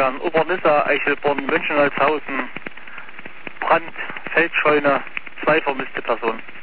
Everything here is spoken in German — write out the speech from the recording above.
Obernissa, Eichelborn, München-Holzhausen, Brand, Feldscheune, 2 vermisste Personen.